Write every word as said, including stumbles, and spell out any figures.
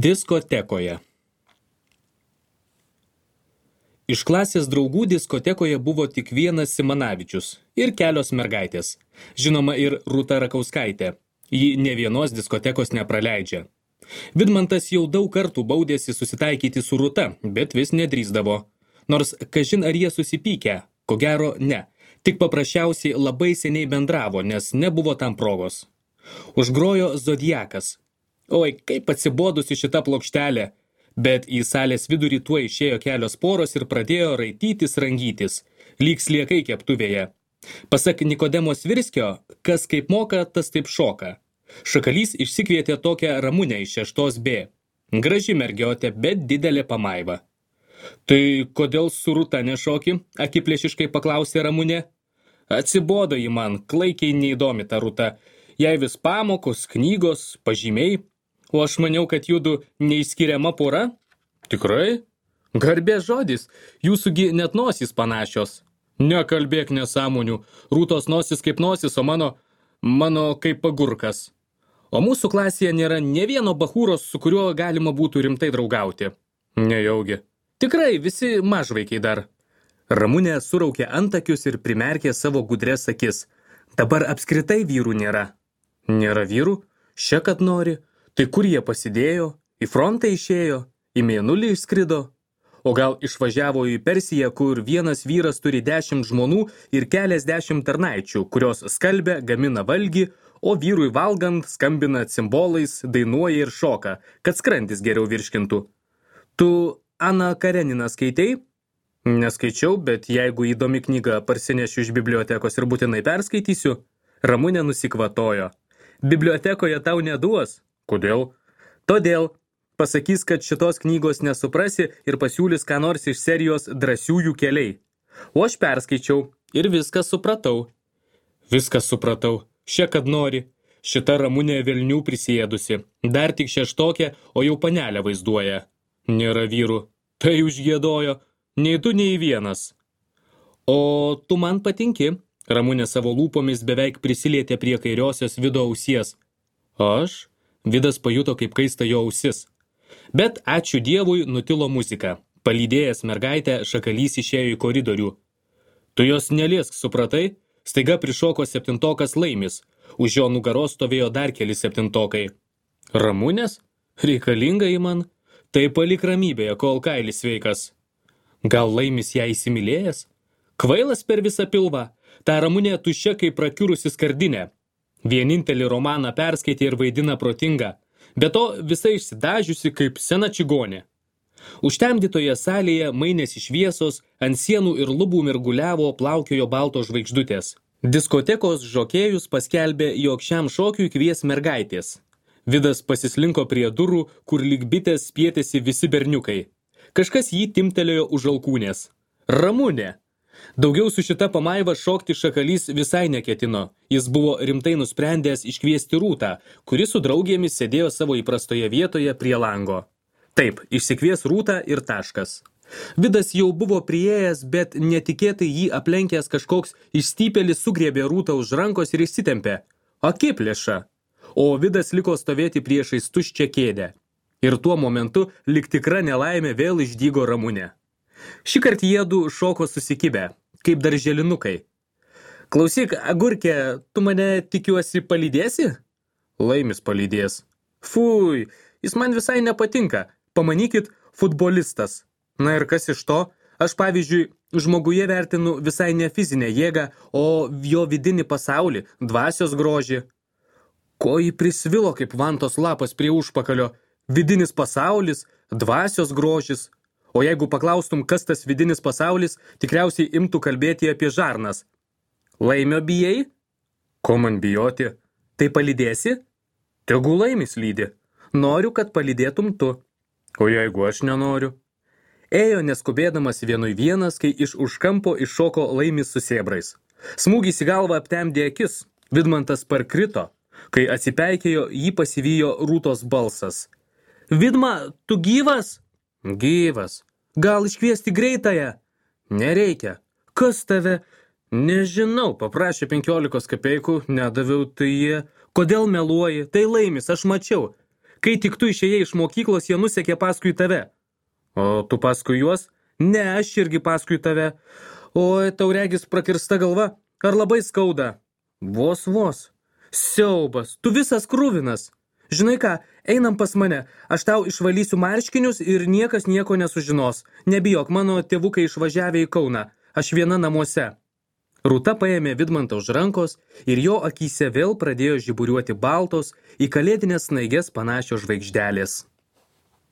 Diskotekoje. Iš klasės draugų diskotekoje buvo tik vienas Simanavičius ir kelios mergaitės. Žinoma, ir Rūta Rakauskaitė. Ji ne vienos diskotekos nepraleidžia. Vidmantas jau daug kartų baudėsi susitaikyti su Rūta, bet vis nedrįsdavo. Nors, kažin ar jie susipykę, ko gero ne. Tik paprasčiausiai labai seniai bendravo, nes nebuvo tam progos. Užgrojo Zodiakas. Oi, kaip atsibodusi šita plokštelė. Bet į salės vidurį tuo išėjo kelios poros ir pradėjo raitytis, rangytis, lyg sliekai keptuvėje. Pasak Nikodemo Svirskio, kas kaip moka, tas taip šoka. Šakalys išsikvietė tokią Ramunę iš šeštos B. Graži mergiotė, bet didelė pamaiva. Tai kodėl su Rūta nešoki? Akiplėšiškai paklausė Ramunė. Atsibodo į man, klaikiai neįdomi ta Rūta. Jai vis pamokos, knygos, pažymiai. O aš maniau, kad judu neišskiriama pora? Tikrai? Garbės žodis, jūsųgi net nosys panašios. Nekalbėk nesąmonių, Rūtos nosis kaip nosis, o mano, mano kaip agurkas. O mūsų klasėje nėra ne vieno bachūros, su kuriuo galima būtų rimtai draugauti. Nejaugi. Tikrai, visi mažvaikiai dar. Ramunė suraukė antakius ir primerkė savo gudres akis. Dabar apskritai vyrų nėra. Nėra vyrų? Še kad nori. Tai kur jie pasidėjo? Į frontą išėjo? Į mėnulį išskrido? O gal išvažiavo į Persiją, kur vienas vyras turi dešimt žmonų ir keliasdešimt tarnaičių, kurios skalbia, gamina valgį, o vyrui valgant skambina cimbolais, dainuoja ir šoka, kad skrandis geriau virškintų. Tu Aną Kareniną skaitei? Neskaičiau, bet jeigu įdomi knyga parsinešiu iš bibliotekos ir būtinai perskaitysiu. Ramunė nusikvatojo. Bibliotekoje tau neduos. Kodėl? Todėl. Pasakys, kad šitos knygos nesuprasi ir pasiūlys ką nors iš serijos Drąsiųjų keliai. O aš perskaičiau ir viską supratau. Viskas supratau. Še kad nori. Šita Ramunė velnių prisėdusi. Dar tik šeštokė, o jau panelę vaizduoja. Nėra vyrų. Tai užgiedojo. Nei tu, nei vienas. O tu man patinki. Ramunė savo lūpomis beveik prisilietė prie kairiosios Vido ausies. Aš? Vidas pajuto, kaip kaista jo ausis. Bet ačiū Dievui nutilo muzika. Palydėjęs mergaitę, Šakalys išėjo į koridorių. Tu jos neliesk, supratai? Staiga prišoko septintokas Laimis. Už jo nugaros stovėjo dar keli septintokai. Ramunės? Reikalinga į man? Tai palik ramybėje, kol kailis sveikas. Gal Laimis ją įsimylėjęs? Kvailas per visą pilvą. Ta Ramunė tuščia kaip prakiurusi skardinė. Vienintelį romaną perskaitė ir vaidina protingą. Be to visai išsidažiusi kaip sena čigonė. Užtemdytoje salėje mainėsi šviesos, ant sienų ir lubų mirguliavo plaukiojo baltos žvaigždutės. Diskotekos žokėjus paskelbė, jog šiam šokiui kvies mergaitės. Vidas pasislinko prie durų, kur lyg bitės spietėsi visi berniukai. Kažkas jį timtelėjo už alkūnės. Ramunė! Daugiau su šita pamaiva šokti Šakalys visai neketino. Jis buvo rimtai nusprendęs iškviesti Rūtą, kuri su draugėmis sėdėjo savo įprastoje vietoje prie lango. Taip, išsikvies Rūtą ir taškas. Vidas jau buvo priėjęs, bet netikėtai jį aplenkęs kažkoks išstypelis sugriebė Rūtą už rankos ir išsitempė. Akiplėša. O Vidas liko stovėti priešais tuščią kėdę. Ir tuo momentu lyg tikra nelaimė vėl išdygo Ramunė. Šįkart jiedu šoko susikibę, kaip darželinukai. Klausyk, agurke, tu mane tikiuosi palydėsi? Laimis palydės. Fui, jis man visai nepatinka. Pamanykit, futbolistas. Na ir kas iš to? Aš, pavyzdžiui, žmoguje vertinu visai ne fizinę jėgą, o jo vidinį pasaulį, dvasios grožį. Ko jį prisvilo kaip vantos lapas prie užpakalio? Vidinis pasaulis, dvasios grožis. O jeigu paklaustum, kas tas vidinis pasaulis, tikriausiai imtų kalbėti apie žarnas. Laimio bijai? Ko man bijoti? Tai palydėsi? Tegu Laimis lydi. Noriu, kad palydėtum tu. O jeigu aš nenoriu? Ėjo neskubėdamas vienui vienas, kai iš už kampo iššoko Laimis su sėbrais. Smūgis į galvą aptemdė akis. Vidmantas parkrito. Kai atsipeikėjo, jį pasivijo Rūtos balsas. Vidma, tu gyvas? Gyvas. Gal iškviesti greitąją? Nereikia. Kas tave? Nežinau, paprašė penkiolikos kapeikų, nedaviau, tai jie. Kodėl meluoji? Tai Laimis, aš mačiau. Kai tik tu išėjai iš mokyklos, jie nusekė paskui tave. O tu paskui juos? Ne, aš irgi paskui tave. Oi, tau regis prakirsta galva. Ar labai skauda? Vos vos. Siaubas, tu visas kruvinas. Žinai ką, einam pas mane. Aš tau išvalysiu marškinius ir niekas nieko nesužinos. Nebijok, mano tėvukai išvažiavę į Kauną. Aš viena namuose. Rūta paėmė Vidmantą už rankos ir jo akyse vėl pradėjo žiburiuoti baltos, į kalėdinės snaiges panašios žvaigždelės.